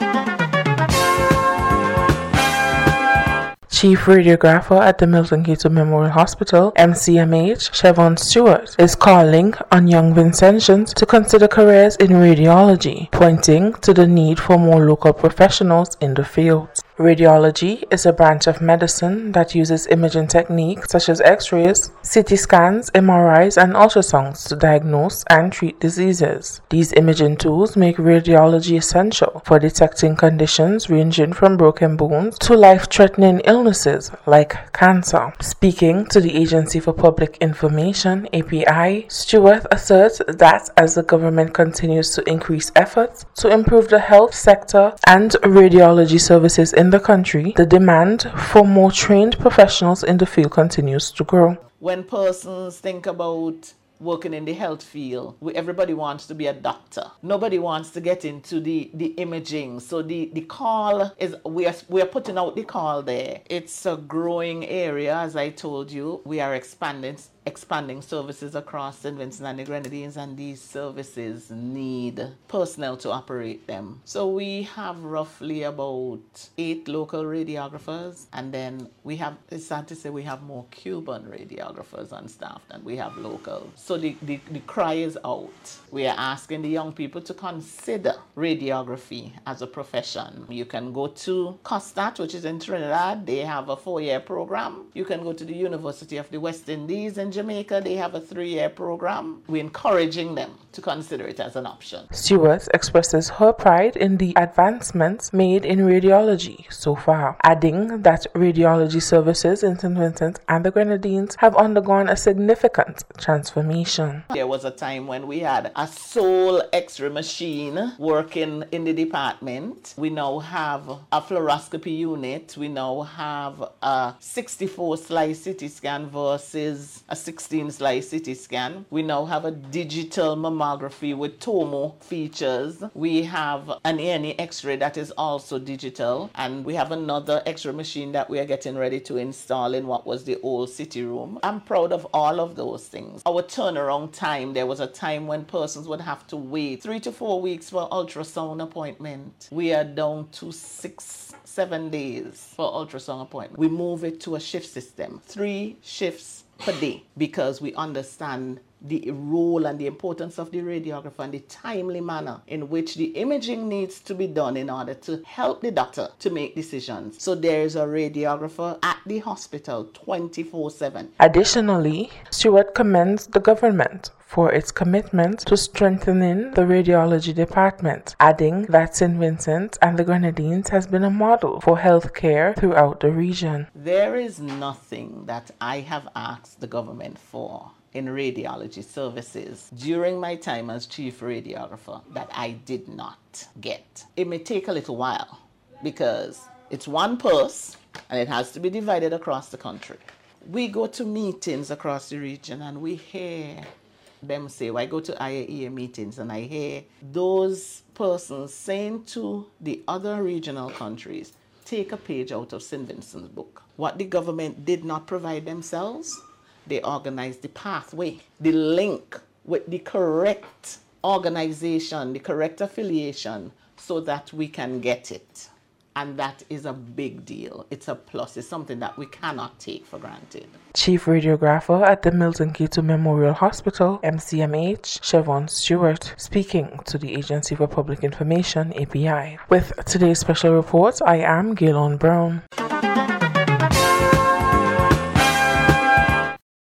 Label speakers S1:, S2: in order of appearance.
S1: Chief Radiographer at the Milton Cato Memorial Hospital, MCMH, Siobhan Stewart, is calling on young Vincentians to consider careers in radiology, pointing to the need for more local professionals in the field. Radiology is a branch of medicine that uses imaging techniques such as X-rays, CT scans, MRIs, and ultrasounds to diagnose and treat diseases. These imaging tools make radiology essential for detecting conditions ranging from broken bones to life-threatening illnesses like cancer. Speaking to the Agency for Public Information, API, Stewart asserts that as the government continues to increase efforts to improve the health sector and radiology services in the country, the demand for more trained professionals in the field continues to grow.
S2: When persons think about working in the health field, everybody wants to be a doctor. Nobody wants to get into the imaging. So the call is, we are putting out the call there. It's a growing area, as I told you. We are expanding services across St. Vincent and the Grenadines, and these services need personnel to operate them. So we have roughly about 8 local radiographers, and then it's sad to say we have more Cuban radiographers on staff than we have local. So the cry is out. We are asking the young people to consider radiography as a profession. You can go to COSTAT, which is in Trinidad. They have a 4-year program. You can go to the University of the West Indies in Jamaica. They have a 3-year program. We're encouraging them to consider it as an option.
S1: Stewart expresses her pride in the advancements made in radiology so far, adding that radiology services in St. Vincent and the Grenadines have undergone a significant transformation.
S2: There was a time when we had a sole X-ray machine working in the department. We now have a fluoroscopy unit. We now have a 64-slice CT scan versus a 16-slice CT scan. We now have a digital mammography with tomo features. We have an A&E X-ray that is also digital, and we have another X-ray machine that we are getting ready to install in what was the old city room. I'm proud of all of those things. Our turnaround time, there was a time when persons would have to wait 3 to 4 weeks for ultrasound appointment. We are down to 6-7 days for ultrasound appointment. We move it to a shift system, 3 shifts per day, because we understand the role and the importance of the radiographer and the timely manner in which the imaging needs to be done in order to help the doctor to make decisions. So there is a radiographer at the hospital 24/7.
S1: Additionally, Stewart commends the government for its commitment to strengthening the radiology department, adding that St. Vincent and the Grenadines has been a model for healthcare throughout the region.
S2: There is nothing that I have asked the government for in radiology services during my time as chief radiographer that I did not get. It may take a little while because it's one purse and it has to be divided across the country. We go to meetings across the region and we hear them say, I go to IAEA meetings and I hear those persons saying to the other regional countries, take a page out of St. Vincent's book. What the government did not provide themselves, they organized the pathway, the link with the correct organization, the correct affiliation, so that we can get it. And that is a big deal. It's a plus. It's something that we cannot take for granted.
S1: Chief Radiographer at the Milton Cato Memorial Hospital, MCMH, Siobhan Stewart, speaking to the Agency for Public Information, API. With today's special report, I am Gaylon Brown.